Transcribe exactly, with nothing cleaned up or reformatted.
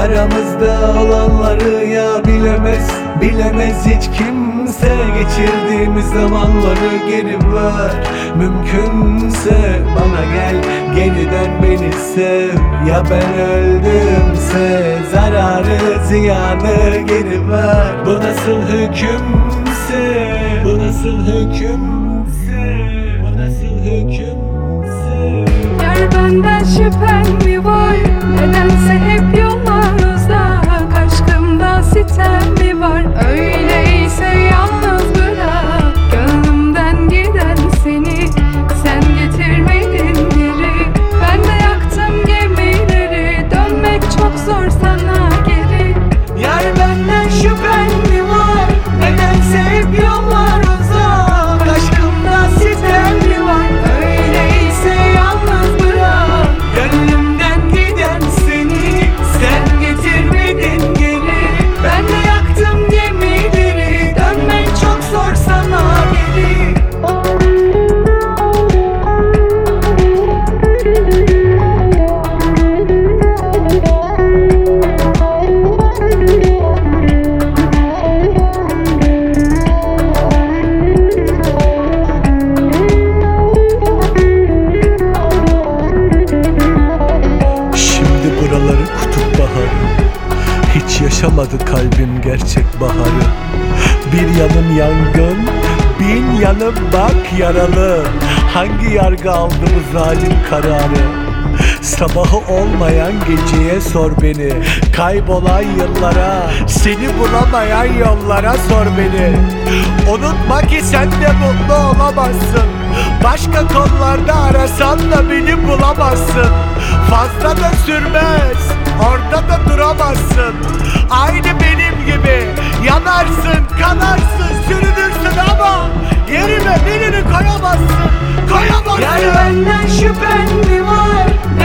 Aramızda olanları ya bilemez, bilemez hiç kimse. Geçirdiğimiz zamanları geri ver, mümkünse bana gel, geri dön beni sev. Ya ben öldümse zararı ziyanı geri ver. Bu nasıl hükümse, bu nasıl hükümse, bu nasıl hükümse. Yar benden şüphen mi var? Nedense hep yollar uzak. Aşkımda sitem mi var? Öyleyse yalnız bırak. Gönlümden giden seni sen getirmedin geri. Ben de yaktım gemileri, dönmek çok zor sana geri. Yar benden şüphen mi var? Nedense hep yollar uzak. Aşkımda sitem mi var? Öyleyse yalnız bırak. Gönlümden giden seni sen getirmedin geri. Ben de yaktım gemileri, dönmek çok zor sana geri. Şimdi buraları kutup baharı, hiç yaşamadı kalbim gerçek baharı. Bir yanım yangın, bin yanım bak yaralı. Hangi yargı aldı bu zalim kararı? Sabahı olmayan geceye sor beni, kaybolan yıllara, seni bulamayan yollara sor beni. Unutma ki sen de mutlu olamazsın. Başka kollarda arasan da beni bulamazsın. Fazla da sürmez, orada da duramazsın. Aynı benim gibi yanarsın, kanarsın, sürünürsün ama yerime birini koyamazsın, koyamazsın. Yar benden şüphen mi var?